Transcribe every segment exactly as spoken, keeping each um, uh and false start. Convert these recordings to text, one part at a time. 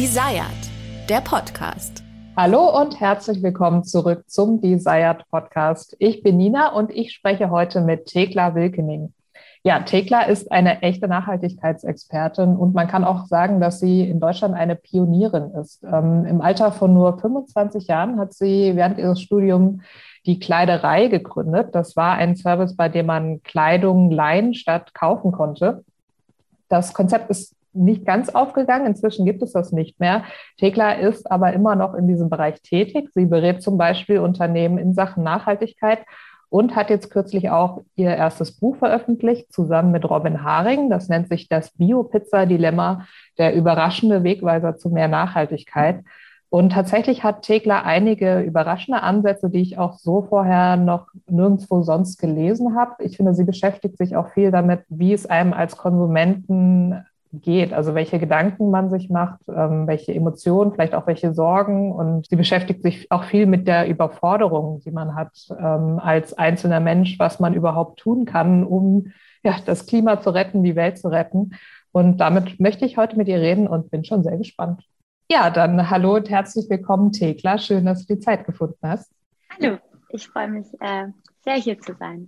Desired, der Podcast. Hallo und herzlich willkommen zurück zum Desired Podcast. Ich bin Nina und ich spreche heute mit Thekla Wilkening. Ja, Thekla ist eine echte Nachhaltigkeitsexpertin und man kann auch sagen, dass sie in Deutschland eine Pionierin ist. Ähm, im Alter von nur fünfundzwanzig Jahren hat sie während ihres Studiums die Kleiderei gegründet. Das war ein Service, bei dem man Kleidung leihen statt kaufen konnte. Das Konzept ist nicht ganz aufgegangen. Inzwischen gibt es das nicht mehr. Thekla ist aber immer noch in diesem Bereich tätig. Sie berät zum Beispiel Unternehmen in Sachen Nachhaltigkeit und hat jetzt kürzlich auch ihr erstes Buch veröffentlicht, zusammen mit Robin Haring. Das nennt sich das Bio-Pizza-Dilemma, der überraschende Wegweiser zu mehr Nachhaltigkeit. Und tatsächlich hat Thekla einige überraschende Ansätze, die ich auch so vorher noch nirgendwo sonst gelesen habe. Ich finde, sie beschäftigt sich auch viel damit, wie es einem als Konsumenten geht, also welche Gedanken man sich macht, ähm, welche Emotionen, vielleicht auch welche Sorgen. Und sie beschäftigt sich auch viel mit der Überforderung, die man hat ähm, als einzelner Mensch, was man überhaupt tun kann, um ja, das Klima zu retten, die Welt zu retten. Und damit möchte ich heute mit ihr reden und bin schon sehr gespannt. Ja, dann hallo und herzlich willkommen, Thekla. Schön, dass du die Zeit gefunden hast. Hallo, ich freue mich äh, sehr, hier zu sein.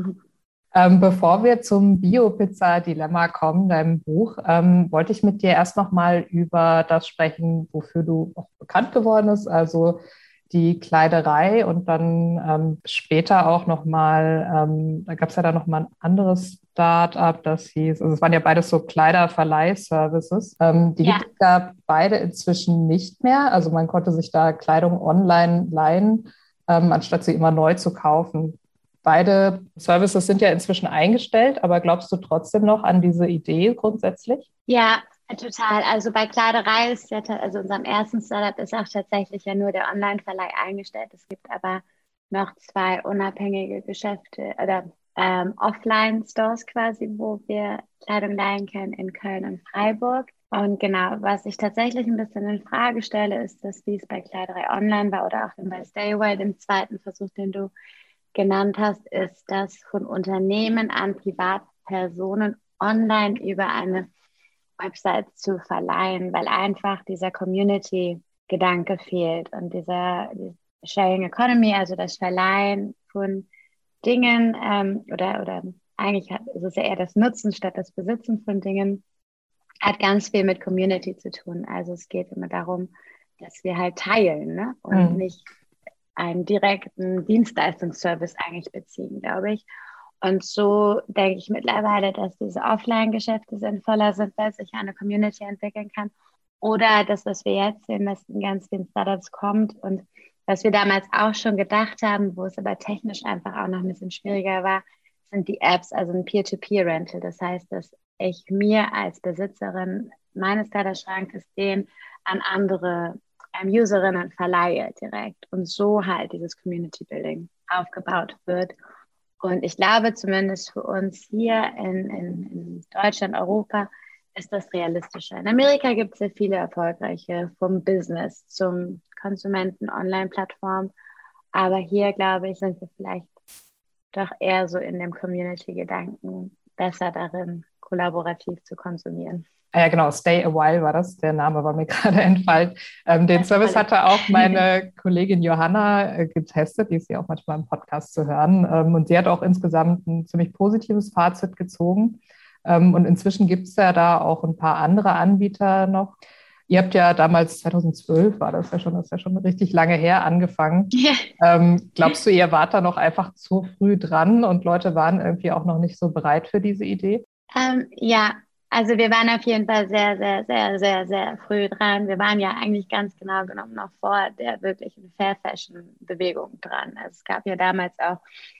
Ähm, bevor wir zum Bio-Pizza-Dilemma kommen, deinem Buch, ähm, wollte ich mit dir erst noch mal über das sprechen, wofür du auch bekannt geworden bist, also die Kleiderei und dann ähm, später auch noch mal, ähm, da gab es ja dann noch mal ein anderes Start-up, das hieß, also es waren ja beides so Kleiderverleih-Services. Ähm, die Ja. gibt es ja beide inzwischen nicht mehr, also man konnte sich da Kleidung online leihen, ähm, anstatt sie immer neu zu kaufen. Beide Services sind ja inzwischen eingestellt, aber glaubst du trotzdem noch an diese Idee grundsätzlich? Ja, total. Also bei Kleiderei ist ja, ta- also unserem ersten Startup ist auch tatsächlich ja nur der Online-Verleih eingestellt. Es gibt aber noch zwei unabhängige Geschäfte oder ähm, Offline-Stores quasi, wo wir Kleidung leihen können in Köln und Freiburg. Und genau, was ich tatsächlich ein bisschen in Frage stelle, ist das, wie es bei Kleiderei online war oder auch bei Stay Away, dem zweiten Versuch, den du genannt hast, ist das von Unternehmen an Privatpersonen online über eine Website zu verleihen, weil einfach dieser Community-Gedanke fehlt und dieser die Sharing Economy, also das Verleihen von Dingen ähm, oder, oder eigentlich hat, ist es ja eher das Nutzen statt das Besitzen von Dingen, hat ganz viel mit Community zu tun. Also es geht immer darum, dass wir halt teilen, ne? Und Mhm. nicht einen direkten Dienstleistungsservice eigentlich beziehen, glaube ich. Und so denke ich mittlerweile, dass diese Offline-Geschäfte sinnvoller sind, weil sich eine Community entwickeln kann. Oder das, was wir jetzt sehen, was in ganz vielen Startups kommt und was wir damals auch schon gedacht haben, wo es aber technisch einfach auch noch ein bisschen schwieriger war, sind die Apps, also ein Peer-to-Peer-Rental. Das heißt, dass ich mir als Besitzerin meines Kleiderschrankes den an andere ähm, Userinnen verleihe direkt und so halt dieses Community Building aufgebaut wird. Und ich glaube, zumindest für uns hier in, in, in Deutschland, Europa, ist das realistischer. In Amerika gibt es sehr viele erfolgreiche, vom Business zum Konsumenten-Online-Plattform. Aber hier, glaube ich, sind wir vielleicht doch eher so in dem Community-Gedanken besser darin, kollaborativ zu konsumieren. Ah ja, genau, Stay a While war das, der Name war mir gerade entfallen. Ähm, den Das Service voll. hatte auch meine Kollegin Johanna äh, getestet, die ist ja auch manchmal im Podcast zu hören. Ähm, und sie hat auch insgesamt ein ziemlich positives Fazit gezogen. Ähm, und inzwischen gibt es ja da auch ein paar andere Anbieter noch. Ihr habt ja damals, zweitausendzwölf war das ja schon, das ist ja schon richtig lange her, angefangen. Ja. Ähm, glaubst du, ihr wart da noch einfach zu früh dran und Leute waren irgendwie auch noch nicht so bereit für diese Idee? Ähm, ja, also wir waren auf jeden Fall sehr, sehr, sehr, sehr, sehr früh dran. Wir waren ja eigentlich ganz genau genommen noch vor der wirklichen Fair Fashion Bewegung dran. Also es gab ja damals auch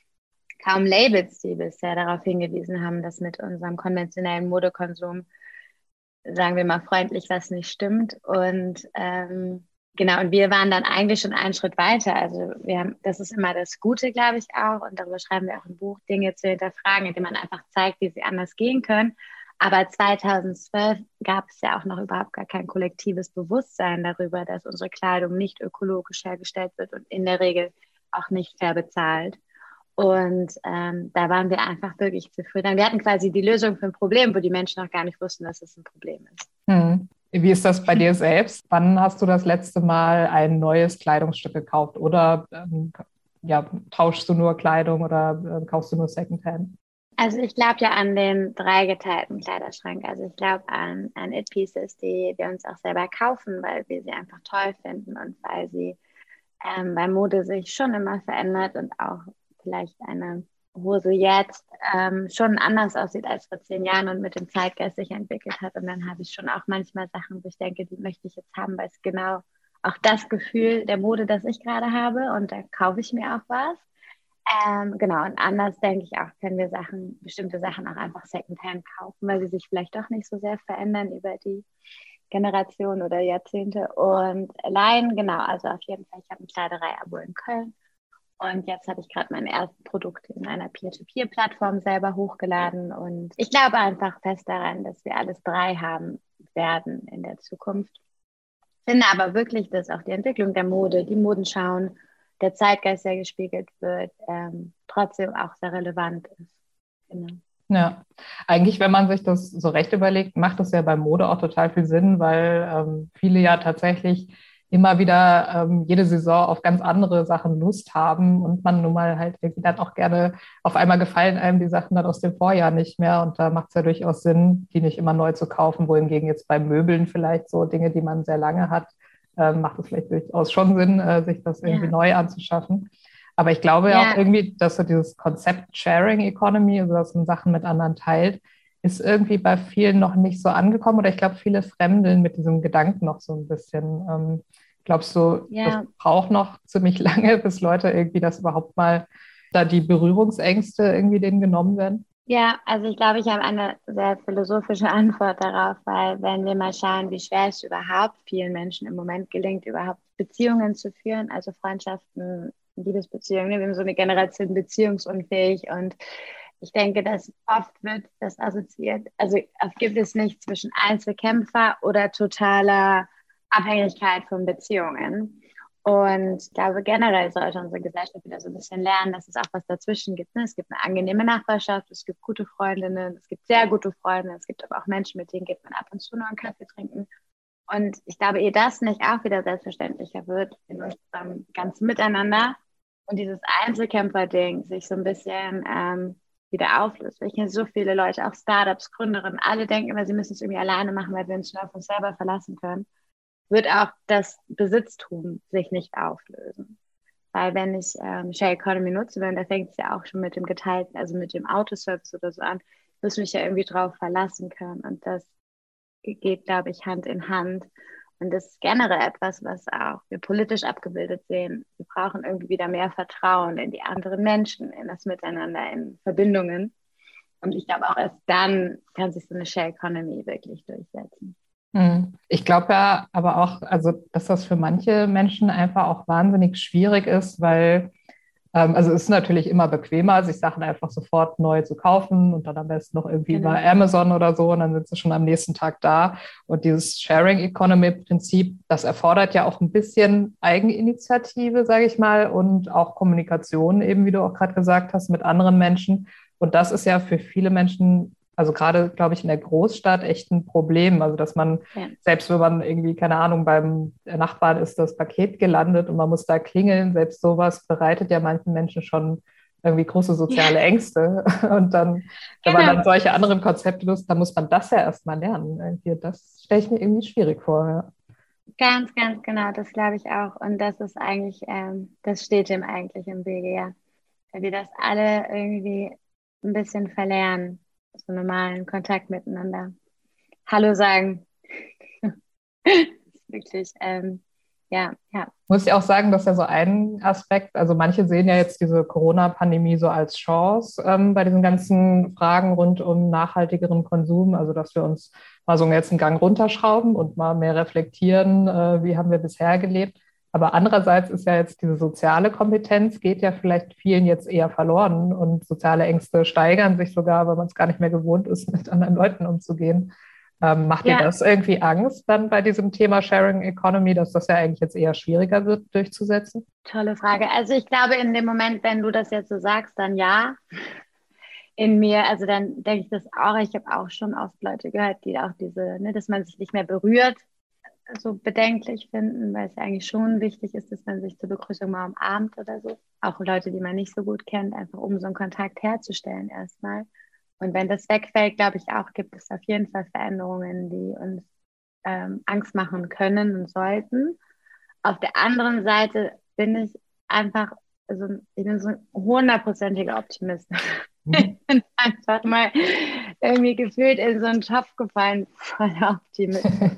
kaum Labels, die bisher darauf hingewiesen haben, dass mit unserem konventionellen Modekonsum, sagen wir mal freundlich, was nicht stimmt. Und ähm, genau, und wir waren dann eigentlich schon einen Schritt weiter. Also wir haben, das ist immer das Gute, glaube ich, auch. Und darüber schreiben wir auch im Buch, Dinge zu hinterfragen, indem man einfach zeigt, wie sie anders gehen können. Aber zweitausendzwölf gab es ja auch noch überhaupt gar kein kollektives Bewusstsein darüber, dass unsere Kleidung nicht ökologisch hergestellt wird und in der Regel auch nicht fair bezahlt. Und ähm, da waren wir einfach wirklich zu früh dran. Wir hatten quasi die Lösung für ein Problem, wo die Menschen noch gar nicht wussten, dass es ein Problem ist. Hm. Wie ist das bei dir selbst? Wann hast du das letzte Mal ein neues Kleidungsstück gekauft? Oder ähm, ja, tauschst du nur Kleidung oder äh, kaufst du nur Secondhand? Also ich glaube ja an den dreigeteilten Kleiderschrank. Also ich glaube an, an It-Pieces, die wir uns auch selber kaufen, weil wir sie einfach toll finden und weil sie ähm, bei Mode sich schon immer verändert und auch vielleicht eine Hose jetzt ähm, schon anders aussieht als vor zehn Jahren und mit dem Zeitgeist sich entwickelt hat. Und dann habe ich schon auch manchmal Sachen, wo ich denke, die möchte ich jetzt haben, weil es genau auch das Gefühl der Mode, das ich gerade habe. Und da kaufe ich mir auch was. Ähm, genau, und anders denke ich auch, können wir Sachen, bestimmte Sachen auch einfach Secondhand kaufen, weil sie sich vielleicht doch nicht so sehr verändern über die Generation oder Jahrzehnte. Und leihen, genau, also auf jeden Fall, ich habe ein Kleiderei-Abo in Köln. Und jetzt habe ich gerade meine ersten Produkte in einer Peer-to-Peer-Plattform selber hochgeladen. Und ich glaube einfach fest daran, dass wir alles drei haben werden in der Zukunft. Finde aber wirklich, dass auch die Entwicklung der Mode, die Modenschauen, der Zeitgeist, der gespiegelt wird, ähm, trotzdem auch sehr relevant ist. Genau. Ja, eigentlich, wenn man sich das so recht überlegt, macht das ja bei Mode auch total viel Sinn, weil ähm, viele ja tatsächlich immer wieder ähm, jede Saison auf ganz andere Sachen Lust haben und man nun mal halt irgendwie dann auch gerne, auf einmal gefallen einem die Sachen dann aus dem Vorjahr nicht mehr und da macht es ja durchaus Sinn, die nicht immer neu zu kaufen, wohingegen jetzt bei Möbeln vielleicht so Dinge, die man sehr lange hat, äh, macht es vielleicht durchaus schon Sinn, äh, sich das irgendwie Ja. neu anzuschaffen. Aber ich glaube ja Ja. auch irgendwie, dass so dieses Konzept Sharing Economy, also dass man Sachen mit anderen teilt, ist irgendwie bei vielen noch nicht so angekommen. Oder ich glaube, viele fremdeln mit diesem Gedanken noch so ein bisschen. Ähm, glaubst du, Ja. das braucht noch ziemlich lange, bis Leute irgendwie das überhaupt mal, da die Berührungsängste irgendwie denen genommen werden? Ja, also ich glaube, ich habe eine sehr philosophische Antwort darauf, weil wenn wir mal schauen, wie schwer es überhaupt vielen Menschen im Moment gelingt, überhaupt Beziehungen zu führen, also Freundschaften, Liebesbeziehungen, wir haben so eine Generation beziehungsunfähig und ich denke, dass oft wird das assoziiert, also oft gibt es nicht zwischen Einzelkämpfer oder totaler Abhängigkeit von Beziehungen. Und ich glaube, generell sollte unsere Gesellschaft wieder so ein bisschen lernen, dass es auch was dazwischen gibt. Ne? Es gibt eine angenehme Nachbarschaft, es gibt gute Freundinnen, es gibt sehr gute Freunde, es gibt aber auch Menschen, mit denen geht man ab und zu nur einen Kaffee trinken. Und ich glaube, ehe das nicht auch wieder selbstverständlicher wird in unserem ganzen Miteinander und dieses Einzelkämpfer-Ding sich so ein bisschen ähm, wieder auflöst. Weil ich kenne so viele Leute, auch Startups, Gründerinnen, alle denken immer, sie müssen es irgendwie alleine machen, weil wir uns nur auf uns selber verlassen können, wird auch das Besitztum sich nicht auflösen. Weil wenn ich ähm, Share Economy nutze, dann da fängt es ja auch schon mit dem geteilten, also mit dem Autoservice oder so an, muss mich ja irgendwie drauf verlassen können. Und das geht, glaube ich, Hand in Hand. Und das ist generell etwas, was auch wir politisch abgebildet sehen. Wir brauchen irgendwie wieder mehr Vertrauen in die anderen Menschen, in das Miteinander, in Verbindungen. Und ich glaube, auch erst dann kann sich so eine Share Economy wirklich durchsetzen. Ich glaube ja aber auch, also dass das für manche Menschen einfach auch wahnsinnig schwierig ist, weil, ähm, also es ist natürlich immer bequemer, sich Sachen einfach sofort neu zu kaufen und dann am besten noch irgendwie Genau. über Amazon oder so und dann sind sie schon am nächsten Tag da. Und dieses Sharing Economy Prinzip, das erfordert ja auch ein bisschen Eigeninitiative, sage ich mal, und auch Kommunikation eben, wie du auch gerade gesagt hast, mit anderen Menschen. Und das ist ja für viele Menschen, also gerade, glaube ich, in der Großstadt echt ein Problem. Also, dass man, Ja. selbst wenn man irgendwie, keine Ahnung, beim Nachbarn ist das Paket gelandet und man muss da klingeln, selbst sowas bereitet ja manchen Menschen schon irgendwie große soziale Ängste. Und dann, wenn man Genau. dann solche anderen Konzepte nutzt, dann muss man das ja erstmal lernen. Irgendwie, das stelle ich mir irgendwie schwierig vor. Ja. Ganz, ganz genau, das glaube ich auch. Und das ist eigentlich, ähm, das steht dem eigentlich im Wege, ja. Weil wir das alle irgendwie ein bisschen verlernen, so normalen Kontakt miteinander. Hallo sagen. Das ist wirklich, ähm, ja, ja. Muss ich auch sagen, dass ja so ein Aspekt, also manche sehen ja jetzt diese Corona-Pandemie so als Chance ähm, bei diesen ganzen Fragen rund um nachhaltigeren Konsum, also dass wir uns mal so jetzt einen Gang runterschrauben und mal mehr reflektieren, äh, wie haben wir bisher gelebt. Aber andererseits ist ja jetzt diese soziale Kompetenz, geht ja vielleicht vielen jetzt eher verloren und soziale Ängste steigern sich sogar, weil man es gar nicht mehr gewohnt ist, mit anderen Leuten umzugehen. Ähm, macht Ja. dir das irgendwie Angst dann bei diesem Thema Sharing Economy, dass das ja eigentlich jetzt eher schwieriger wird durchzusetzen? Tolle Frage. Also ich glaube, in dem Moment, wenn du das jetzt so sagst, dann ja. in mir, also dann denke ich das auch, ich habe auch schon oft Leute gehört, die auch diese, ne, dass man sich nicht mehr berührt, so bedenklich finden, weil es eigentlich schon wichtig ist, dass man sich zur Begrüßung mal umarmt oder so. Auch Leute, die man nicht so gut kennt, einfach um so einen Kontakt herzustellen erstmal. Und wenn das wegfällt, glaube ich auch, gibt es auf jeden Fall Veränderungen, die uns ähm, Angst machen können und sollten. Auf der anderen Seite bin ich einfach, also ich bin so ein hundertprozentiger Optimist. Ich bin einfach mal irgendwie gefühlt in so einen Topf gefallen, voller Optimismus.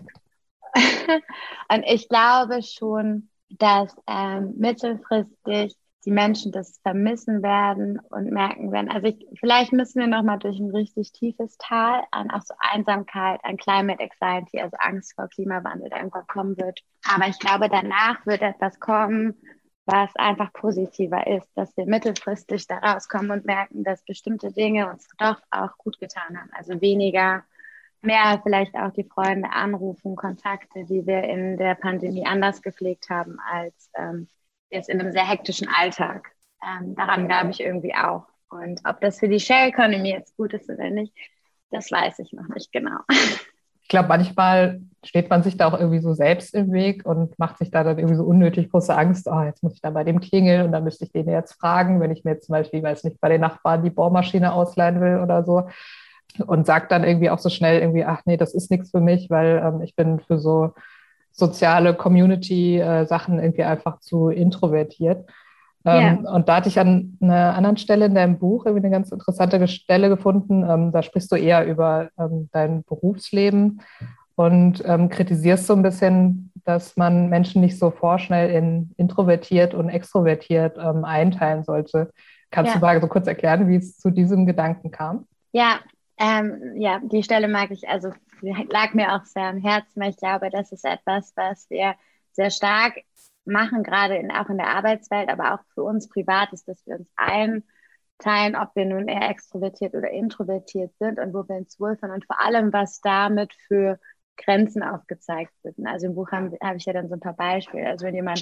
Und ich glaube schon, dass ähm, mittelfristig die Menschen das vermissen werden und merken werden. Also ich, vielleicht müssen wir nochmal durch ein richtig tiefes Tal an auch so Einsamkeit, an Climate Anxiety, also Angst vor Klimawandel, der irgendwann kommen wird. Aber ich glaube, danach wird etwas kommen, was einfach positiver ist, dass wir mittelfristig da rauskommen und merken, dass bestimmte Dinge uns doch auch gut getan haben. Also weniger, mehr vielleicht auch die Freunde anrufen, Kontakte, die wir in der Pandemie anders gepflegt haben als ähm, jetzt in einem sehr hektischen Alltag. Ähm, daran glaube ich irgendwie auch. Und ob das für die Share Economy jetzt gut ist oder nicht, das weiß ich noch nicht genau. Ich glaube, manchmal steht man sich da auch irgendwie so selbst im Weg und macht sich da dann irgendwie so unnötig große Angst. Oh, jetzt muss ich da bei dem klingeln und dann müsste ich den jetzt fragen, wenn ich mir jetzt zum Beispiel, weiß nicht, bei den Nachbarn die Bohrmaschine ausleihen will oder so. Und sagt dann irgendwie auch so schnell irgendwie, ach nee, das ist nichts für mich, weil ähm, ich bin für so soziale Community-Sachen irgendwie einfach zu introvertiert. Ähm, Ja. Und da hatte ich an einer anderen Stelle in deinem Buch irgendwie eine ganz interessante Stelle gefunden. Ähm, da sprichst du eher über ähm, dein Berufsleben und ähm, kritisierst so ein bisschen, dass man Menschen nicht so vorschnell in introvertiert und extrovertiert ähm, einteilen sollte. Kannst du Ja. mal so kurz erklären, wie es zu diesem Gedanken kam? Ja, ähm, ja, die Stelle mag ich, also sie lag mir auch sehr am Herzen, weil ich glaube, das ist etwas, was wir sehr stark machen, gerade in, auch in der Arbeitswelt, aber auch für uns privat ist, dass wir uns einteilen, ob wir nun eher extrovertiert oder introvertiert sind und wo wir uns wohlfühlen und vor allem, was damit für Grenzen aufgezeigt wird. Also im Buch habe hab ich ja dann so ein paar Beispiele. Also wenn jemand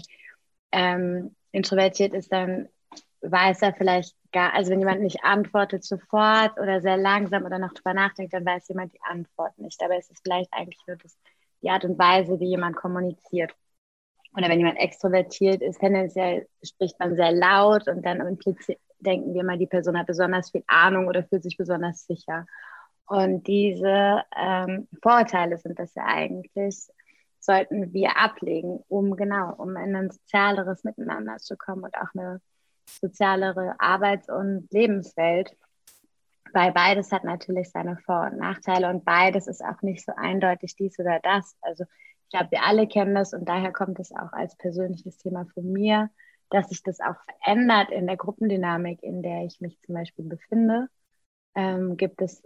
ähm, introvertiert ist, dann weiß er vielleicht gar, also wenn jemand nicht antwortet sofort oder sehr langsam oder noch drüber nachdenkt, dann weiß jemand die Antwort nicht. Dabei ist es vielleicht eigentlich nur das, die Art und Weise, wie jemand kommuniziert. Oder wenn jemand extrovertiert ist, tendenziell spricht man sehr laut und dann impliziert denken wir mal, die Person hat besonders viel Ahnung oder fühlt sich besonders sicher. Und diese ähm, Vorurteile sind das ja eigentlich, sollten wir ablegen, um genau, um in ein sozialeres Miteinander zu kommen und auch eine sozialere Arbeits- und Lebenswelt. Weil beides hat natürlich seine Vor- und Nachteile und beides ist auch nicht so eindeutig dies oder das. Also ich glaube, wir alle kennen das und daher kommt es auch als persönliches Thema von mir, dass sich das auch verändert in der Gruppendynamik, in der ich mich zum Beispiel befinde. Ähm, gibt es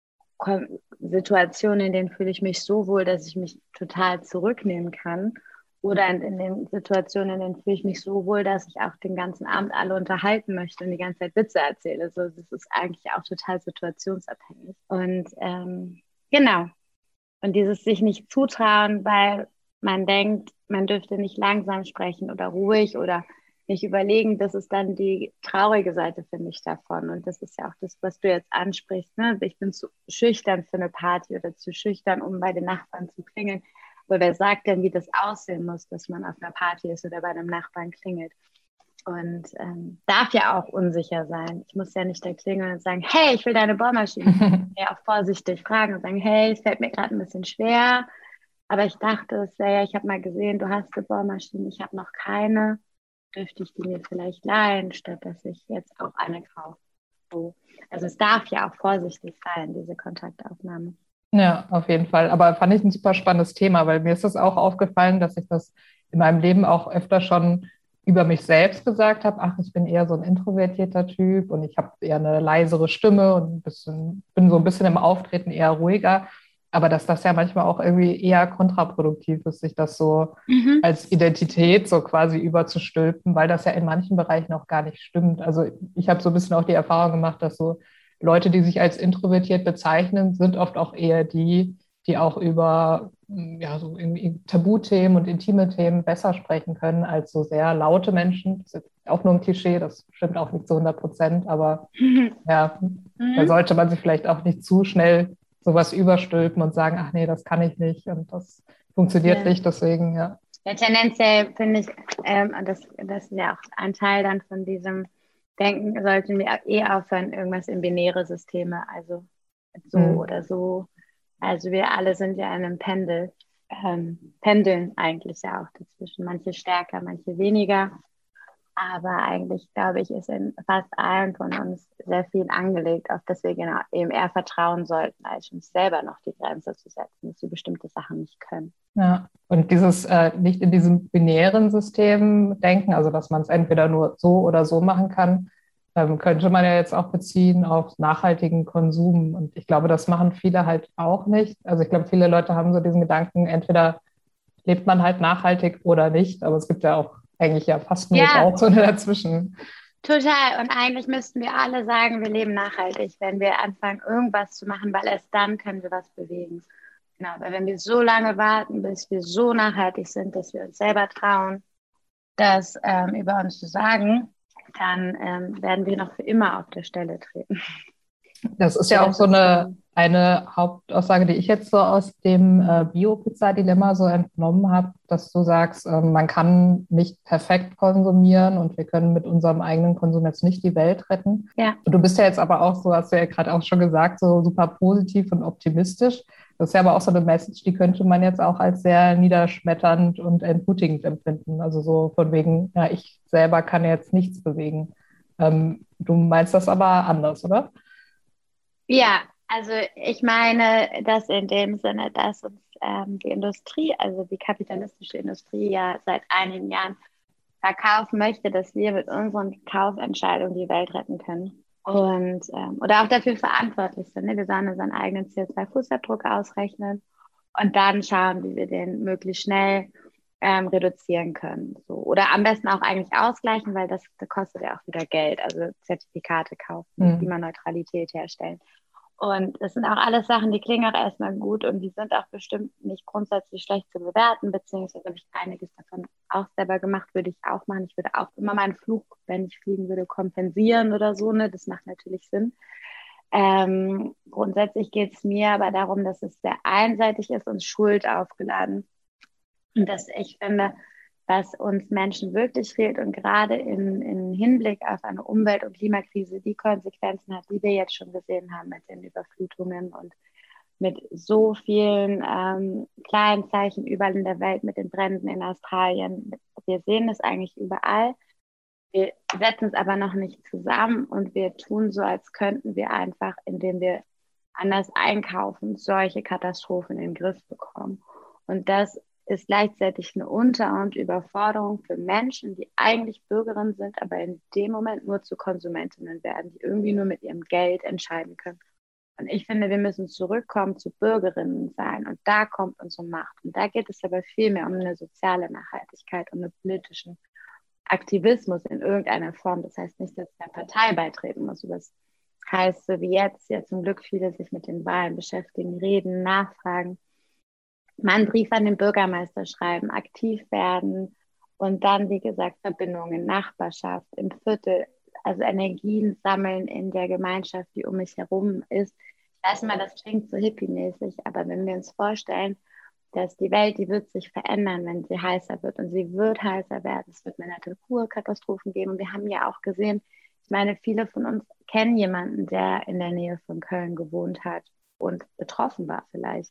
Situationen, in denen fühle ich mich so wohl, dass ich mich total zurücknehmen kann. Oder in, in den Situationen, in denen fühle ich mich so wohl, dass ich auch den ganzen Abend alle unterhalten möchte und die ganze Zeit Witze erzähle. So, das ist eigentlich auch total situationsabhängig. Und ähm, genau. Und dieses sich nicht zutrauen, weil man denkt, man dürfte nicht langsam sprechen oder ruhig oder nicht überlegen, das ist dann die traurige Seite, finde ich, davon. Und das ist ja auch das, was du jetzt ansprichst. Ne? Ich bin zu schüchtern für eine Party oder zu schüchtern, um bei den Nachbarn zu klingeln. Aber wer sagt denn, wie das aussehen muss, dass man auf einer Party ist oder bei einem Nachbarn klingelt? Und ähm, darf ja auch unsicher sein. Ich muss ja nicht da klingeln und sagen, hey, ich will deine Bohrmaschine. Ja, auch vorsichtig fragen und sagen, hey, es fällt mir gerade ein bisschen schwer. Aber ich dachte, es wäre ja, ich habe mal gesehen, du hast eine Bohrmaschine, ich habe noch keine. Dürfte ich die mir vielleicht leihen, statt dass ich jetzt auch eine kaufe. So. Also es darf ja auch vorsichtig sein, diese Kontaktaufnahme. Ja, auf jeden Fall. Aber fand ich ein super spannendes Thema, weil mir ist das auch aufgefallen, dass ich das in meinem Leben auch öfter schon über mich selbst gesagt habe. Ach, ich bin eher so ein introvertierter Typ und ich habe eher eine leisere Stimme und ein bisschen, bin so ein bisschen im Auftreten eher ruhiger. Aber dass das ja manchmal auch irgendwie eher kontraproduktiv ist, sich das so Mhm. als Identität so quasi überzustülpen, weil das ja in manchen Bereichen auch gar nicht stimmt. Also ich habe so ein bisschen auch die Erfahrung gemacht, dass so Leute, die sich als introvertiert bezeichnen, sind oft auch eher die, die auch über ja, so irgendwie Tabuthemen und intime Themen besser sprechen können als so sehr laute Menschen. Das ist auch nur ein Klischee, das stimmt auch nicht zu hundert Prozent, aber ja. Mhm. Da sollte man sich vielleicht auch nicht zu schnell sowas überstülpen und sagen, ach nee, das kann ich nicht und das funktioniert Ja. nicht, deswegen, ja. Ja, tendenziell finde ich, ähm, und das, das ist ja auch ein Teil dann von diesem Denken, sollten wir eh aufhören, irgendwas in binäre Systeme, also so Mhm. oder so. Also wir alle sind ja in einem Pendel, ähm, pendeln eigentlich ja auch dazwischen, manche stärker, manche weniger. Aber eigentlich, glaube ich, ist in fast allen von uns sehr viel angelegt, auf das wir genau eben eher vertrauen sollten, als uns selber noch die Grenze zu setzen, dass wir bestimmte Sachen nicht können. Ja, und dieses äh, nicht in diesem binären System denken, also dass man es entweder nur so oder so machen kann, ähm, könnte man ja jetzt auch beziehen auf nachhaltigen Konsum. Und ich glaube, das machen viele halt auch nicht. Also ich glaube, viele Leute haben so diesen Gedanken, entweder lebt man halt nachhaltig oder nicht, aber es gibt ja auch eigentlich ja fast nur Ja, Grauzone dazwischen. total. Und eigentlich müssten wir alle sagen, wir leben nachhaltig, wenn wir anfangen, irgendwas zu machen, weil erst dann können wir was bewegen. Genau, weil wenn wir so lange warten, bis wir so nachhaltig sind, dass wir uns selber trauen, das ähm, über uns zu sagen, dann ähm, werden wir noch für immer auf der Stelle treten. Das ist So, ja auch das so ist eine, so. eine Hauptaussage, die ich jetzt so aus dem äh, Bio-Pizza-Dilemma so entnommen habe, dass du sagst, ähm, man kann nicht perfekt konsumieren und wir können mit unserem eigenen Konsum jetzt nicht die Welt retten. Ja. Und du bist ja jetzt aber auch, so hast du ja gerade auch schon gesagt, so super positiv und optimistisch. Das ist ja aber auch so eine Message, die könnte man jetzt auch als sehr niederschmetternd und entmutigend empfinden. Also so von wegen, ja, ich selber kann jetzt nichts bewegen. Ähm, du meinst das aber anders, oder? Ja, also ich meine das in dem Sinne, dass uns ähm, die Industrie, also die kapitalistische Industrie ja seit einigen Jahren verkaufen möchte, dass wir mit unseren Kaufentscheidungen die Welt retten können. Und ähm, oder auch dafür verantwortlich sind. Ne? Wir sollen unseren eigenen C O zwei Fußabdruck ausrechnen und dann schauen, wie wir den möglichst schnell ähm, reduzieren können. So. Oder am besten auch eigentlich ausgleichen, weil das, das kostet ja auch wieder Geld. Also Zertifikate kaufen, Hm. Klimaneutralität herstellen. Und das sind auch alles Sachen, die klingen auch erstmal gut und die sind auch bestimmt nicht grundsätzlich schlecht zu bewerten, beziehungsweise habe ich einiges davon auch selber gemacht, würde ich auch machen. Ich würde auch immer meinen Flug, wenn ich fliegen würde, kompensieren oder so, ne? Das macht natürlich Sinn. Ähm, grundsätzlich geht es mir aber darum, dass es sehr einseitig ist und Schuld aufgeladen. Und dass ich finde, was uns Menschen wirklich fehlt und gerade in, in Hinblick auf eine Umwelt- und Klimakrise die Konsequenzen hat, die wir jetzt schon gesehen haben mit den Überflutungen und mit so vielen ähm, kleinen Zeichen überall in der Welt, mit den Bränden in Australien. Wir sehen es eigentlich überall. Wir setzen es aber noch nicht zusammen und wir tun so, als könnten wir einfach, indem wir anders einkaufen, solche Katastrophen in den Griff bekommen. Und das ist gleichzeitig eine Unter- und Überforderung für Menschen, die eigentlich Bürgerinnen sind, aber in dem Moment nur zu Konsumentinnen werden, die irgendwie nur mit ihrem Geld entscheiden können. Und ich finde, wir müssen zurückkommen zu Bürgerinnen sein. Und da kommt unsere Macht. Und da geht es aber viel mehr um eine soziale Nachhaltigkeit, um einen politischen Aktivismus in irgendeiner Form. Das heißt nicht, dass ich einer Partei beitreten muss. Das heißt, so wie jetzt, ja zum Glück viele sich mit den Wahlen beschäftigen, reden, nachfragen, mal einen Brief an den Bürgermeister schreiben, aktiv werden und dann, wie gesagt, Verbindungen, Nachbarschaft, im Viertel, also Energien sammeln in der Gemeinschaft, die um mich herum ist. Ich weiß mal, das klingt so hippie-mäßig, aber wenn wir uns vorstellen, dass die Welt, die wird sich verändern, wenn sie heißer wird und sie wird heißer werden. Es wird mehr Naturkatastrophen geben und wir haben ja auch gesehen, ich meine, viele von uns kennen jemanden, der in der Nähe von Köln gewohnt hat und betroffen war vielleicht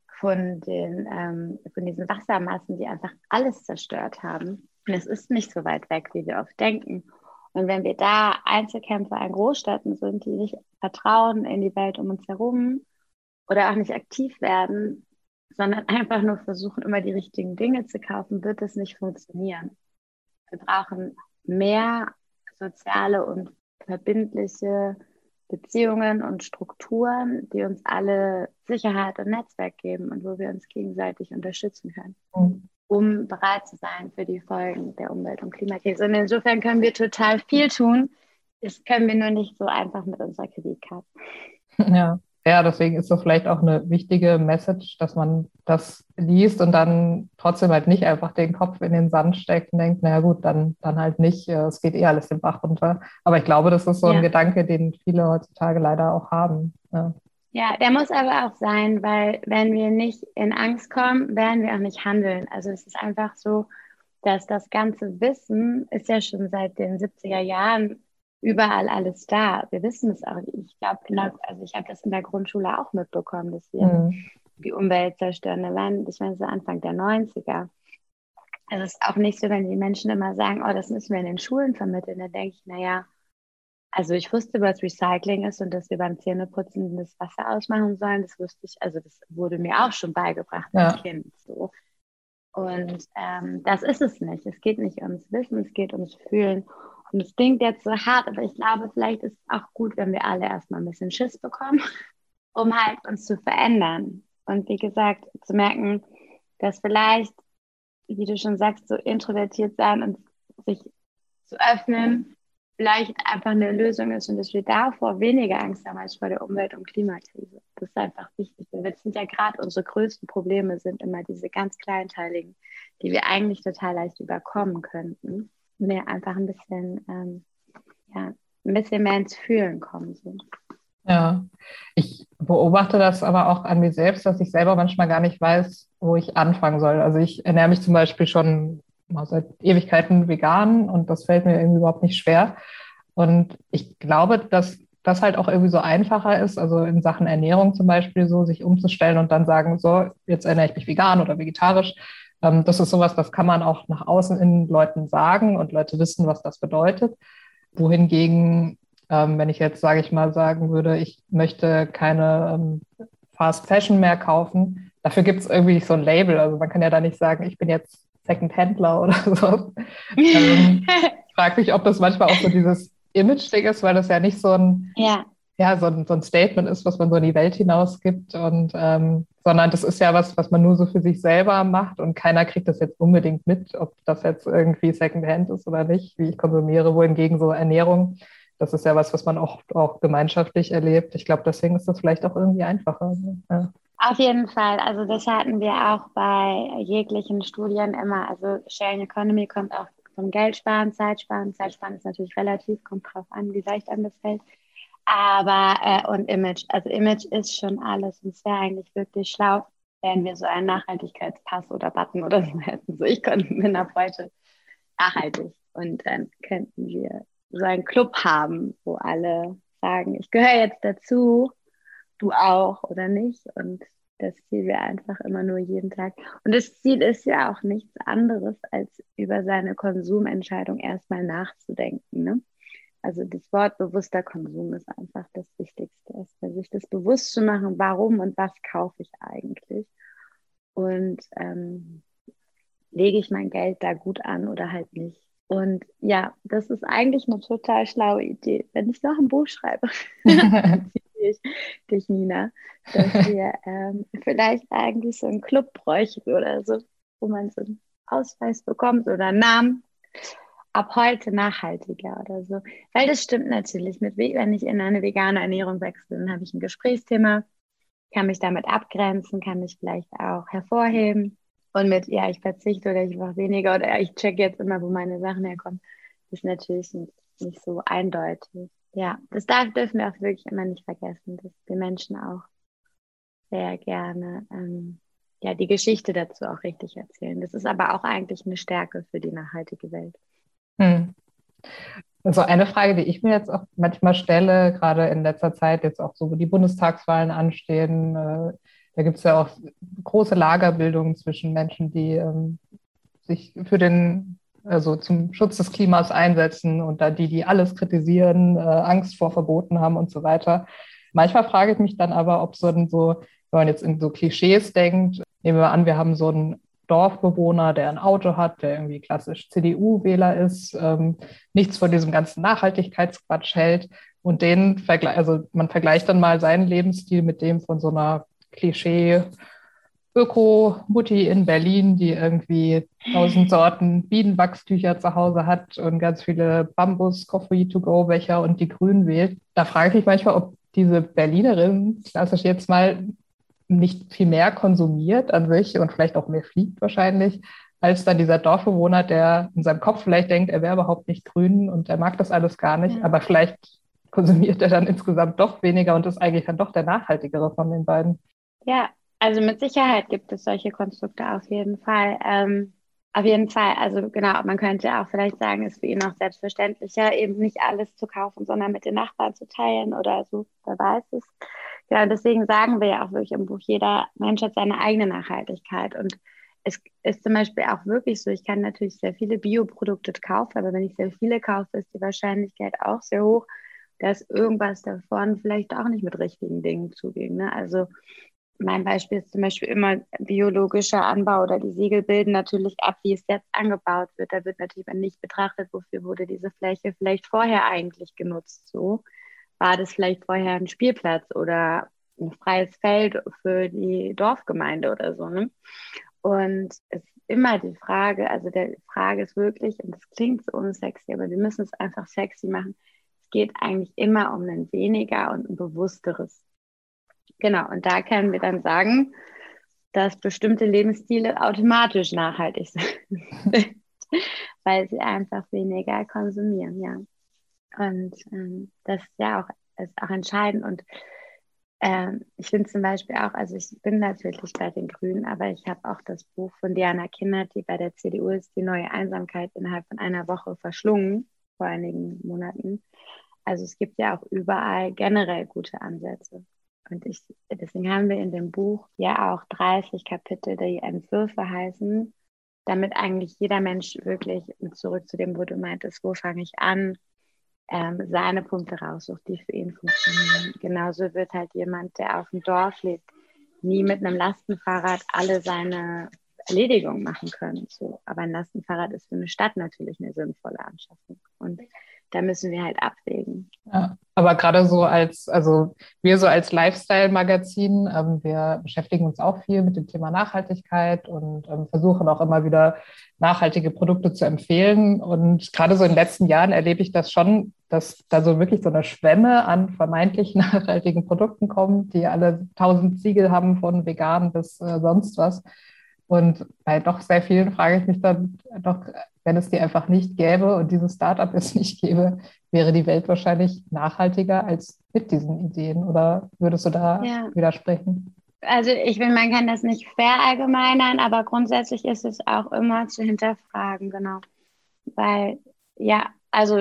von den ähm, von diesen Wassermassen, die einfach alles zerstört haben. Und es ist nicht so weit weg, wie wir oft denken. Und wenn wir da Einzelkämpfer in Großstädten sind, die nicht vertrauen in die Welt um uns herum oder auch nicht aktiv werden, sondern einfach nur versuchen, immer die richtigen Dinge zu kaufen, wird es nicht funktionieren. Wir brauchen mehr soziale und verbindliche Beziehungen und Strukturen, die uns alle Sicherheit und Netzwerk geben und wo wir uns gegenseitig unterstützen können, Mhm. um bereit zu sein für die Folgen der Umwelt- und Klimakrise. Und insofern können wir total viel tun. Das können wir nur nicht so einfach mit unserer Kreditkarte. Ja. Ja, deswegen ist das vielleicht auch eine wichtige Message, dass man das liest und dann trotzdem halt nicht einfach den Kopf in den Sand steckt und denkt, naja gut, dann, dann halt nicht, äh, es geht eh alles den Bach runter. Aber ich glaube, das ist so ein Ja. Gedanke, den viele heutzutage leider auch haben. Ja. Ja, der muss aber auch sein, weil wenn wir nicht in Angst kommen, werden wir auch nicht handeln. Also es ist einfach so, dass das ganze Wissen ist ja schon seit den siebziger Jahren überall alles da. Wir wissen es auch. Ich glaube, also ich habe das in der Grundschule auch mitbekommen, dass wir Mhm. die Umwelt zerstören. Da waren, das war so Anfang der neunziger. Also es ist auch nicht so, wenn die Menschen immer sagen, oh, das müssen wir in den Schulen vermitteln. Da denke ich, naja, also ich wusste, was Recycling ist und dass wir beim Zähneputzen das Wasser ausmachen sollen. Das wusste ich, also das wurde mir auch schon beigebracht als Ja. Kind. So. Und ähm, das ist es nicht. Es geht nicht ums Wissen, es geht ums Fühlen. Und es klingt jetzt so hart, aber ich glaube, vielleicht ist es auch gut, wenn wir alle erstmal ein bisschen Schiss bekommen, um halt uns zu verändern. Und wie gesagt, zu merken, dass vielleicht, wie du schon sagst, so introvertiert sein und sich zu öffnen, vielleicht einfach eine Lösung ist und dass wir davor weniger Angst haben als vor der Umwelt- und Klimakrise. Das ist einfach wichtig. Wir sind ja gerade, unsere größten Probleme sind immer diese ganz kleinteiligen, die wir eigentlich total leicht überkommen könnten. Und wir einfach ein bisschen, ähm, ja, ein bisschen mehr ins Fühlen kommen. So. Ja, ich beobachte das aber auch an mir selbst, dass ich selber manchmal gar nicht weiß, wo ich anfangen soll. Also ich ernähre mich zum Beispiel schon mal seit Ewigkeiten vegan und das fällt mir irgendwie überhaupt nicht schwer. Und ich glaube, dass das halt auch irgendwie so einfacher ist, also in Sachen Ernährung zum Beispiel so, sich umzustellen und dann sagen, so, jetzt ernähre ich mich vegan oder vegetarisch. Ähm, das ist sowas, das kann man auch nach außen in Leuten sagen und Leute wissen, was das bedeutet. Wohingegen, ähm, wenn ich jetzt, sage ich mal, sagen würde, ich möchte keine ähm, Fast Fashion mehr kaufen, dafür gibt es irgendwie nicht so ein Label. Also man kann ja da nicht sagen, ich bin jetzt Second-Händler oder so. ähm, ich frage mich, ob das manchmal auch so dieses Image-Ding ist, weil das ja nicht so ein, Ja. ja, so ein, so ein Statement ist, was man so in die Welt hinausgibt, und ähm, sondern das ist ja was, was man nur so für sich selber macht und keiner kriegt das jetzt unbedingt mit, ob das jetzt irgendwie Secondhand ist oder nicht, wie ich konsumiere, wohingegen so Ernährung, das ist ja was, was man auch, auch gemeinschaftlich erlebt. Ich glaube, deswegen ist das vielleicht auch irgendwie einfacher. Ja. Auf jeden Fall. Also das hatten wir auch bei jeglichen Studien immer. Also Sharing Economy kommt auch vom Geldsparen, Zeitsparen. Zeitsparen ist natürlich relativ, kommt drauf an, wie leicht einem das fällt. Aber, äh, und Image. Also Image ist schon alles. Und es wäre eigentlich wirklich schlau, wenn wir so einen Nachhaltigkeitspass oder Button oder so hätten. So, ich konnte bin ab heute nachhaltig. Und dann könnten wir so einen Club haben, wo alle sagen, ich gehöre jetzt dazu, du auch oder nicht. Und das Ziel wäre einfach immer nur jeden Tag. Und das Ziel ist ja auch nichts anderes, als über seine Konsumentscheidung erstmal nachzudenken. Ne? Also das Wort bewusster Konsum ist einfach das Wichtigste. Erstmal sich das bewusst zu machen, warum und was kaufe ich eigentlich. Und ähm, lege ich mein Geld da gut an oder halt nicht. Und ja, das ist eigentlich eine total schlaue Idee. Wenn ich noch ein Buch schreibe, ich, dich, Nina, dass wir ähm, vielleicht eigentlich so einen Club bräuchten oder so, wo man so einen Ausweis bekommt oder einen Namen. Ab heute nachhaltiger oder so. Weil das stimmt natürlich. Mit, wenn ich in eine vegane Ernährung wechsle, dann habe ich ein Gesprächsthema, kann mich damit abgrenzen, kann mich vielleicht auch hervorheben. Und mit, ja, ich verzichte oder ich mache weniger oder ich check jetzt immer, wo meine Sachen herkommen, ist natürlich nicht, nicht so eindeutig. Ja, das darf, dürfen wir auch wirklich immer nicht vergessen, dass die Menschen auch sehr gerne ähm, ja, die Geschichte dazu auch richtig erzählen. Das ist aber auch eigentlich eine Stärke für die nachhaltige Welt. Hm. Also eine Frage, die ich mir jetzt auch manchmal stelle, gerade in letzter Zeit, jetzt auch so, wo die Bundestagswahlen anstehen, äh, da gibt es ja auch große Lagerbildungen zwischen Menschen, die ähm, sich für den, also zum Schutz des Klimas einsetzen und da die, die alles kritisieren, äh, Angst vor Verboten haben und so weiter. Manchmal frage ich mich dann aber, ob so ein so, wenn man jetzt in so Klischees denkt, nehmen wir an, wir haben so einen Dorfbewohner, der ein Auto hat, der irgendwie klassisch C D U-Wähler ist, ähm, nichts von diesem ganzen Nachhaltigkeitsquatsch hält und den vergleicht, also man vergleicht dann mal seinen Lebensstil mit dem von so einer Klischee Öko-Mutti in Berlin, die irgendwie tausend Sorten Bienenwachstücher zu Hause hat und ganz viele Bambus-Coffee-to-go-Becher und die Grünen wählt. Da frage ich mich manchmal, ob diese Berlinerin, klassisch jetzt mal, nicht viel mehr konsumiert an sich und vielleicht auch mehr fliegt wahrscheinlich, als dann dieser Dorfbewohner, der in seinem Kopf vielleicht denkt, er wäre überhaupt nicht grün und er mag das alles gar nicht, Ja. aber vielleicht konsumiert er dann insgesamt doch weniger und ist eigentlich dann doch der nachhaltigere von den beiden. Ja, also mit Sicherheit gibt es solche Konstrukte auf jeden Fall. Ähm, auf jeden Fall, also genau, man könnte auch vielleicht sagen, es ist für ihn auch selbstverständlicher, eben nicht alles zu kaufen, sondern mit den Nachbarn zu teilen oder so, wer weiß es. Ja, und deswegen sagen wir ja auch wirklich im Buch, jeder Mensch hat seine eigene Nachhaltigkeit. Und es ist zum Beispiel auch wirklich so, ich kann natürlich sehr viele Bioprodukte kaufen, aber wenn ich sehr viele kaufe, ist die Wahrscheinlichkeit auch sehr hoch, dass irgendwas davon vielleicht auch nicht mit richtigen Dingen zuging. Ne? Also mein Beispiel ist zum Beispiel immer biologischer Anbau oder die Siegel bilden natürlich ab, wie es jetzt angebaut wird. Da wird natürlich nicht betrachtet, wofür wurde diese Fläche vielleicht vorher eigentlich genutzt. So war das vielleicht vorher ein Spielplatz oder ein freies Feld für die Dorfgemeinde oder so. Ne? Und es ist immer die Frage, also die Frage ist wirklich, und das klingt so unsexy, aber wir müssen es einfach sexy machen. Es geht eigentlich immer um ein weniger und ein bewussteres. Genau, und da können wir dann sagen, dass bestimmte Lebensstile automatisch nachhaltig sind, weil sie einfach weniger konsumieren, ja. Und ähm, das ist ja auch, ist auch entscheidend. Und ähm, ich finde zum Beispiel auch, also ich bin natürlich bei den Grünen, aber ich habe auch das Buch von Diana Kindert, die bei der C D U ist, die neue Einsamkeit innerhalb von einer Woche verschlungen, vor einigen Monaten. Also es gibt ja auch überall generell gute Ansätze. Und ich, deswegen haben wir in dem Buch ja auch dreißig Kapitel, die Entwürfe heißen, damit eigentlich jeder Mensch wirklich, zurück zu dem, wo du meintest, wo fange ich an, ähm, seine Punkte raussucht, die für ihn funktionieren. Genauso wird halt jemand, der auf dem Dorf lebt, nie mit einem Lastenfahrrad alle seine Erledigungen machen können. So. Aber ein Lastenfahrrad ist für eine Stadt natürlich eine sinnvolle Anschaffung. Und da müssen wir halt abwägen. Ja, aber gerade so als, also wir so als Lifestyle-Magazin, ähm, wir beschäftigen uns auch viel mit dem Thema Nachhaltigkeit und ähm, versuchen auch immer wieder nachhaltige Produkte zu empfehlen. Und gerade so in den letzten Jahren erlebe ich das schon, dass da so wirklich so eine Schwemme an vermeintlich nachhaltigen Produkten kommt, die alle tausend Siegel haben, von vegan bis äh, sonst was. Und bei doch sehr vielen frage ich mich dann doch, wenn es die einfach nicht gäbe und dieses Startup es nicht gäbe, wäre die Welt wahrscheinlich nachhaltiger als mit diesen Ideen. Oder würdest du da Ja. widersprechen? Also ich will, man kann das nicht verallgemeinern, aber grundsätzlich ist es auch immer zu hinterfragen, genau. Weil, ja, also,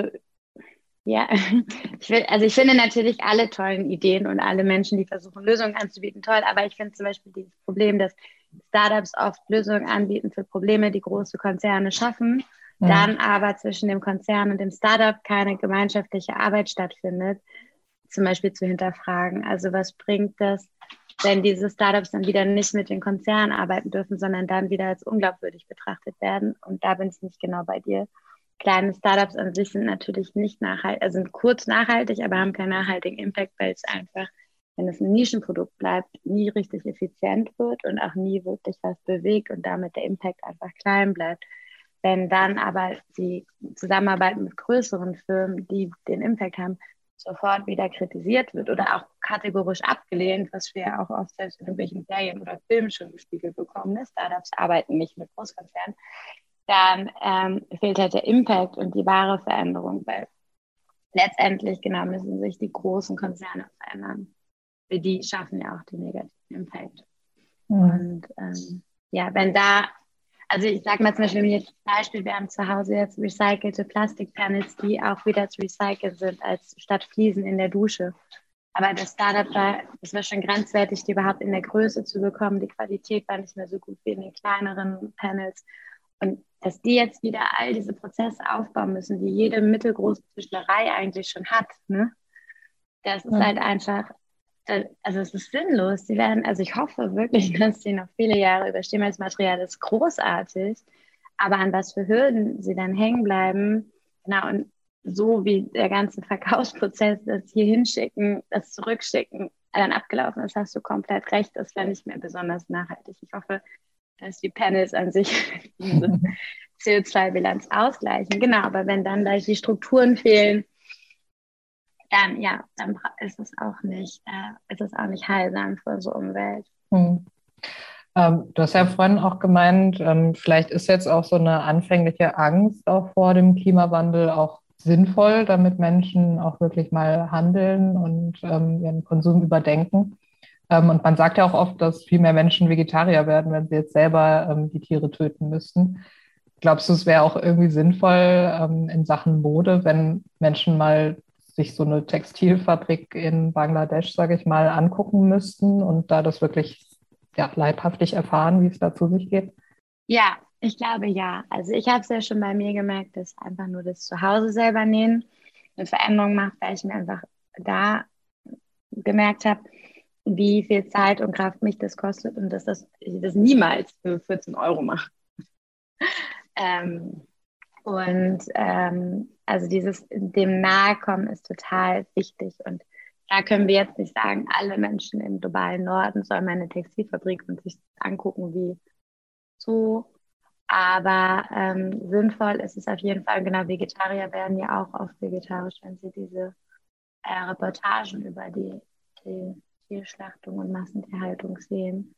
ja, ich will, also ich finde natürlich alle tollen Ideen und alle Menschen, die versuchen, Lösungen anzubieten, toll, aber ich finde zum Beispiel dieses Problem, dass Startups oft Lösungen anbieten für Probleme, die große Konzerne schaffen, mhm. dann aber zwischen dem Konzern und dem Startup keine gemeinschaftliche Arbeit stattfindet, zum Beispiel zu hinterfragen. Also was bringt das, wenn diese Startups dann wieder nicht mit den Konzernen arbeiten dürfen, sondern dann wieder als unglaubwürdig betrachtet werden? Und da bin ich nicht genau bei dir. Kleine Startups an sich sind natürlich nicht nachhaltig, also sind kurz nachhaltig, aber haben keinen nachhaltigen Impact, weil es einfach, wenn es ein Nischenprodukt bleibt, nie richtig effizient wird und auch nie wirklich was bewegt und damit der Impact einfach klein bleibt. Wenn dann aber die Zusammenarbeit mit größeren Firmen, die den Impact haben, sofort wieder kritisiert wird oder auch kategorisch abgelehnt, was wir ja auch oft selbst in irgendwelchen Serien oder Filmen schon gespiegelt bekommen, ne? Startups arbeiten nicht mit Großkonzernen, dann ähm, fehlt halt der Impact und die wahre Veränderung, weil letztendlich genau müssen sich die großen Konzerne verändern. Die schaffen ja auch den negativen Impact. Mhm. Und ähm, ja, wenn da, also ich sage mal zum Beispiel, wenn wir jetzt zum Beispiel, wir haben zu Hause jetzt recycelte Plastikpanels, die auch wieder zu recyceln sind, als statt Fliesen in der Dusche. Aber das Startup war, es war schon grenzwertig, die überhaupt in der Größe zu bekommen. Die Qualität war nicht mehr so gut wie in den kleineren Panels. Und dass die jetzt wieder all diese Prozesse aufbauen müssen, die jede mittelgroße Tischlerei eigentlich schon hat, ne? Das ist ja. halt einfach, also es ist sinnlos. Die werden, also ich hoffe wirklich, dass sie noch viele Jahre überstehen, weil das Material ist großartig, aber an was für Hürden sie dann hängen bleiben, genau, und so wie der ganze Verkaufsprozess, das hier hinschicken, das zurückschicken, dann abgelaufen ist, hast du komplett recht, das wäre nicht mehr besonders nachhaltig. Ich hoffe, dass die Panels an sich diese C O zwei Bilanz ausgleichen. Genau, aber wenn dann gleich die Strukturen fehlen, dann ja, dann bra- ist es auch nicht, äh, ist es auch nicht heilsam für unsere Umwelt. Hm. Ähm, du hast ja vorhin auch gemeint, ähm, vielleicht ist jetzt auch so eine anfängliche Angst auch vor dem Klimawandel auch sinnvoll, damit Menschen auch wirklich mal handeln und ähm, ihren Konsum überdenken. Ähm, und man sagt ja auch oft, dass viel mehr Menschen Vegetarier werden, wenn sie jetzt selber ähm, die Tiere töten müssten. Glaubst du, es wäre auch irgendwie sinnvoll ähm, in Sachen Mode, wenn Menschen mal sich so eine Textilfabrik in Bangladesch, sage ich mal, angucken müssten und da das wirklich ja, leibhaftig erfahren, wie es da zu sich geht? Ja, ich glaube ja. Also ich habe es ja schon bei mir gemerkt, dass einfach nur das Zuhause selber nähen eine Veränderung macht, weil ich mir einfach da gemerkt habe, wie viel Zeit und Kraft mich das kostet und dass das, ich das niemals für vierzehn Euro mache. Ähm, und ähm, also dieses dem Nahekommen ist total wichtig. Und da können wir jetzt nicht sagen, alle Menschen im globalen Norden sollen mal eine Textilfabrik und sich angucken, wie so. Aber ähm, sinnvoll ist es auf jeden Fall. Genau, Vegetarier werden ja auch oft vegetarisch, wenn sie diese äh, Reportagen über die, die Tierschlachtung und Massentierhaltung sehen.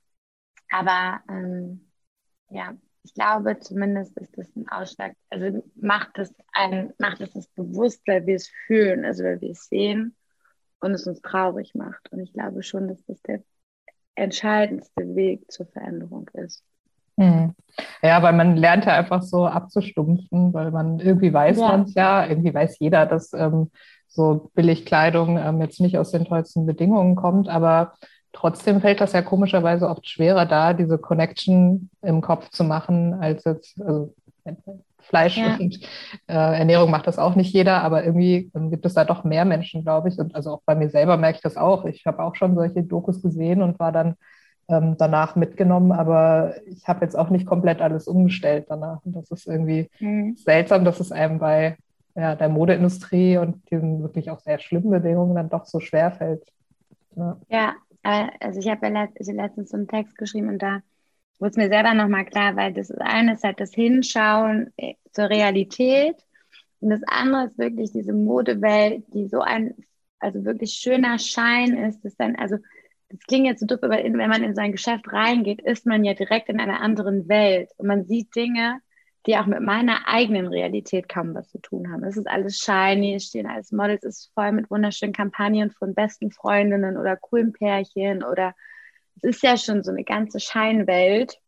Aber ähm, ja, ich glaube, zumindest ist das ein Ausschlag, also macht es ein, macht es uns bewusst, weil wir es fühlen, also weil wir es sehen und es uns traurig macht. Und ich glaube schon, dass das der entscheidendste Weg zur Veränderung ist. Hm. Ja, weil man lernt ja einfach so abzustumpfen, weil man irgendwie weiß man Ja, es ja, irgendwie weiß jeder, dass ähm, so Billigkleidung ähm, jetzt nicht aus den tollsten Bedingungen kommt, aber trotzdem fällt das ja komischerweise oft schwerer da, diese Connection im Kopf zu machen, als jetzt, also Fleisch ja, und äh, Ernährung macht das auch nicht jeder, aber irgendwie ähm, gibt es da doch mehr Menschen, glaube ich. Und also auch bei mir selber merke ich das auch. Ich habe auch schon solche Dokus gesehen und war dann ähm, danach mitgenommen, aber ich habe jetzt auch nicht komplett alles umgestellt danach. Und das ist irgendwie mhm. seltsam, dass es einem bei ja, der Modeindustrie und diesen wirklich auch sehr schlimmen Bedingungen dann doch so schwer fällt. Ja. Ja, äh, also ich habe ja let also letztens so einen Text geschrieben und da wurde es mir selber nochmal klar, weil das eine ist halt das Hinschauen äh, zur Realität und das andere ist wirklich diese Modewelt, die so ein, also wirklich schöner Schein ist, dass dann, also das klingt jetzt so doof, aber in, wenn man in sein Geschäft reingeht, ist man ja direkt in einer anderen Welt und man sieht Dinge, die auch mit meiner eigenen Realität kaum was zu tun haben. Es ist alles shiny, es stehen alles Models, es ist voll mit wunderschönen Kampagnen von besten Freundinnen oder coolen Pärchen oder es ist ja schon so eine ganze Scheinwelt,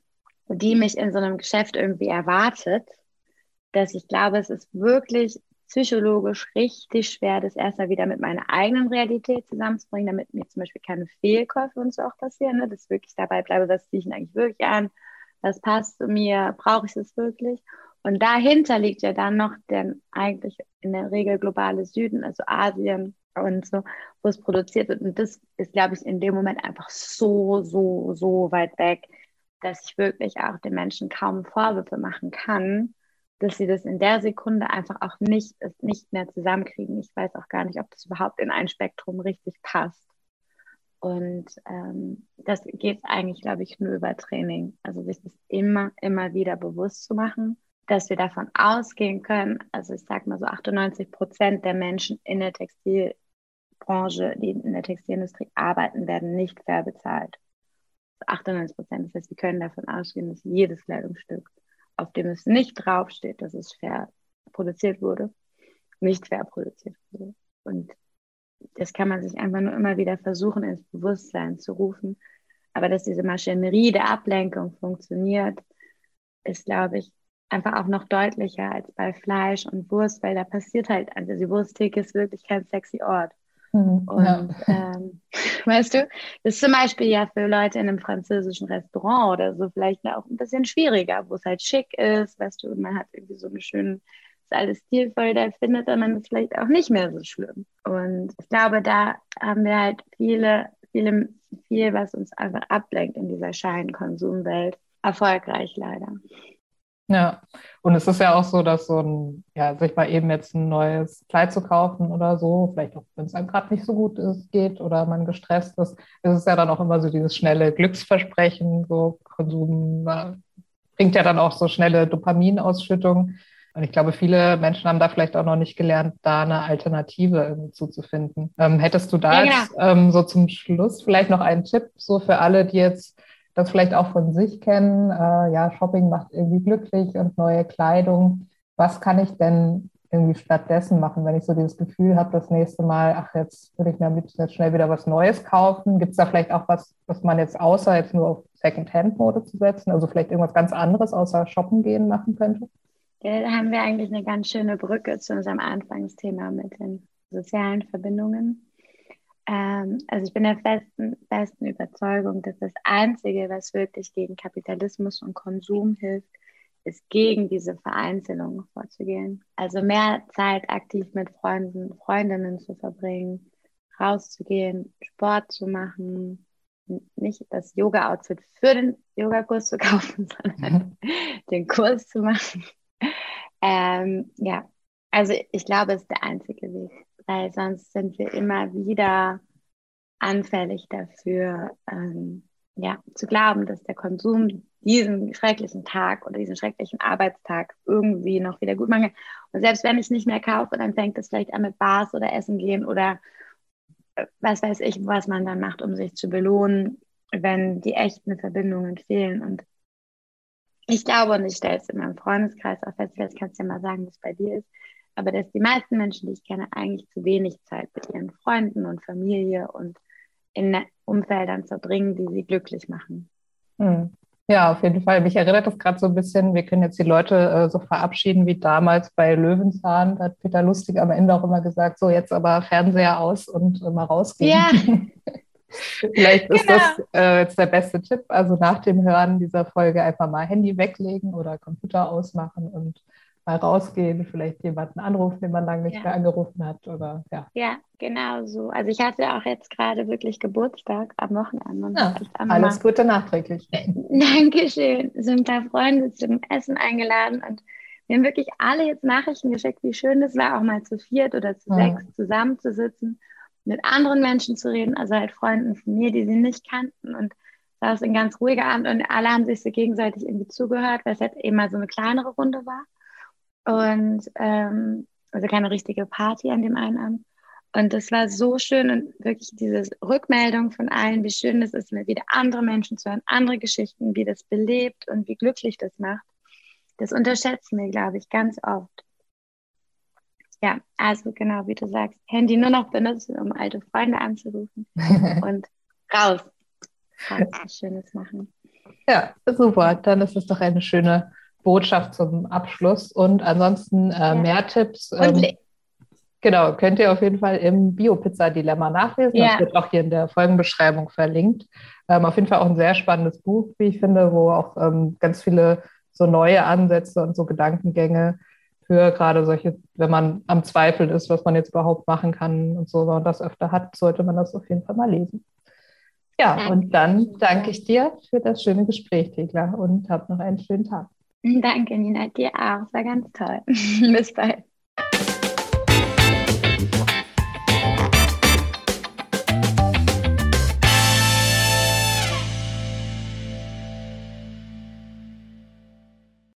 die mich in so einem Geschäft irgendwie erwartet, dass ich glaube, es ist wirklich psychologisch richtig schwer, das erstmal wieder mit meiner eigenen Realität zusammenzubringen, damit mir zum Beispiel keine Fehlkäufe und so auch passieren, ne? Dass ich wirklich dabei bleibe, was ziehe ich denn eigentlich wirklich an, was passt zu mir, brauche ich es wirklich? Und dahinter liegt ja dann noch der eigentlich in der Regel globale Süden, also Asien und so, wo es produziert wird. Und das ist, glaube ich, in dem Moment einfach so, so, so weit weg, dass ich wirklich auch den Menschen kaum Vorwürfe machen kann, dass sie das in der Sekunde einfach auch nicht, nicht mehr zusammenkriegen. Ich weiß auch gar nicht, ob das überhaupt in ein Spektrum richtig passt. Und ähm, das geht eigentlich, glaube ich, nur über Training. Also sich das immer, immer wieder bewusst zu machen, dass wir davon ausgehen können, also ich sage mal so achtundneunzig Prozent der Menschen in der Textilbranche, die in der Textilindustrie arbeiten, werden nicht fair bezahlt. achtundneunzig Prozent. Das heißt, wir können davon ausgehen, dass jedes Kleidungsstück, auf dem es nicht draufsteht, dass es fair produziert wurde, nicht fair produziert wurde. Und das kann man sich einfach nur immer wieder versuchen, ins Bewusstsein zu rufen. Aber dass diese Maschinerie der Ablenkung funktioniert, ist, glaube ich, einfach auch noch deutlicher als bei Fleisch und Wurst, weil da passiert halt, also die Wursttheke ist wirklich kein sexy Ort. Mhm, ja. Und ähm, weißt du, das ist zum Beispiel ja für Leute in einem französischen Restaurant oder so vielleicht auch ein bisschen schwieriger, wo es halt schick ist, weißt du, und man hat irgendwie so eine schöne, ist alles stilvoll, da findet man es vielleicht auch nicht mehr so schlimm. Und ich glaube, da haben wir halt viele, viele, viel, was uns einfach ablenkt in dieser Scheinkonsumwelt. Erfolgreich leider. Ja, und es ist ja auch so, dass so ein, ja, sich mal eben jetzt ein neues Kleid zu kaufen oder so, vielleicht auch, wenn es einem gerade nicht so gut ist, geht oder man gestresst ist, ist es ja dann auch immer so dieses schnelle Glücksversprechen, so Konsum äh, bringt ja dann auch so schnelle Dopaminausschüttung. Und ich glaube, viele Menschen haben da vielleicht auch noch nicht gelernt, da eine Alternative irgendwie zuzufinden. Ähm, hättest du da Ja, genau. jetzt ähm, so zum Schluss vielleicht noch einen Tipp, so für alle, die jetzt das vielleicht auch von sich kennen, äh, ja, Shopping macht irgendwie glücklich und neue Kleidung. Was kann ich denn irgendwie stattdessen machen, wenn ich so dieses Gefühl habe, das nächste Mal, ach, jetzt würde ich mir am liebsten jetzt schnell wieder was Neues kaufen? Gibt es da vielleicht auch was, was man jetzt außer jetzt nur auf Second-Hand-Mode zu setzen, also vielleicht irgendwas ganz anderes außer shoppen gehen machen könnte? Ja, da haben wir eigentlich eine ganz schöne Brücke zu unserem Anfangsthema mit den sozialen Verbindungen. Ähm, also ich bin der festen, festen Überzeugung, dass das Einzige, was wirklich gegen Kapitalismus und Konsum hilft, ist gegen diese Vereinzelung vorzugehen. Also mehr Zeit aktiv mit Freunden, Freundinnen zu verbringen, rauszugehen, Sport zu machen, nicht das Yoga-Outfit für den Yogakurs zu kaufen, sondern den Kurs zu machen. Ähm, ja, also ich glaube, es ist der einzige Weg, weil sonst sind wir immer wieder anfällig dafür, ähm, ja, zu glauben, dass der Konsum diesen schrecklichen Tag oder diesen schrecklichen Arbeitstag irgendwie noch wieder gut machen kann. Und selbst wenn ich nicht mehr kaufe, dann fängt es vielleicht an mit Bars oder Essen gehen oder äh, was weiß ich, was man dann macht, um sich zu belohnen, wenn die echten Verbindungen fehlen. Und ich glaube, und ich stelle es in meinem Freundeskreis auch fest, vielleicht kannst du ja mal sagen, wie es bei dir ist, aber dass die meisten Menschen, die ich kenne, eigentlich zu wenig Zeit mit ihren Freunden und Familie und in Umfeldern verbringen, die sie glücklich machen. Hm. Ja, auf jeden Fall. Mich erinnert das gerade so ein bisschen, wir können jetzt die Leute äh, so verabschieden wie damals bei Löwenzahn. Da hat Peter Lustig am Ende auch immer gesagt, so jetzt aber Fernseher aus und äh, mal rausgehen. Ja. Vielleicht ist Genau. das äh, jetzt der beste Tipp. Also nach dem Hören dieser Folge einfach mal Handy weglegen oder Computer ausmachen und mal rausgehen, vielleicht jemanden anrufen, den man lange nicht Ja. mehr angerufen hat. Oder ja. Ja, genau so. Also ich hatte auch jetzt gerade wirklich Geburtstag am Wochenende. Und Ja, ich auch alles mal, Gute nachträglich. Dankeschön. Sind ein paar Freunde zum Essen eingeladen und wir haben wirklich alle jetzt Nachrichten geschickt, wie schön es war, auch mal zu viert oder zu Hm. sechs zusammenzusitzen, mit anderen Menschen zu reden, also halt Freunden von mir, die sie nicht kannten. Und das war ein ganz ruhiger Abend und alle haben sich so gegenseitig irgendwie zugehört, weil es halt eben mal so eine kleinere Runde war. Und ähm, also keine richtige Party an dem einen Abend. Und das war so schön und wirklich diese Rückmeldung von allen, wie schön es ist, mit wieder andere Menschen zu hören, andere Geschichten, wie das belebt und wie glücklich das macht. Das unterschätzen wir, glaube ich, ganz oft. Ja, also genau, wie du sagst, Handy nur noch benutzen, um alte Freunde anzurufen und raus. Raus, was Schönes machen. Ja, super. Dann ist es doch eine schöne Botschaft zum Abschluss. Und ansonsten äh, Ja. mehr Tipps. Und Ähm, le- genau, könnt ihr auf jeden Fall im Bio-Pizza-Dilemma nachlesen. Das Ja. wird auch hier in der Folgenbeschreibung verlinkt. Ähm, auf jeden Fall auch ein sehr spannendes Buch, wie ich finde, wo auch ähm, ganz viele so neue Ansätze und so Gedankengänge für gerade solche, wenn man am Zweifeln ist, was man jetzt überhaupt machen kann und so, wenn man das öfter hat, sollte man das auf jeden Fall mal lesen. Ja, Danke. und dann danke ich dir für das schöne Gespräch, Thekla, und hab noch einen schönen Tag. Danke, Nina, dir auch. Es war ganz toll. Bis bald.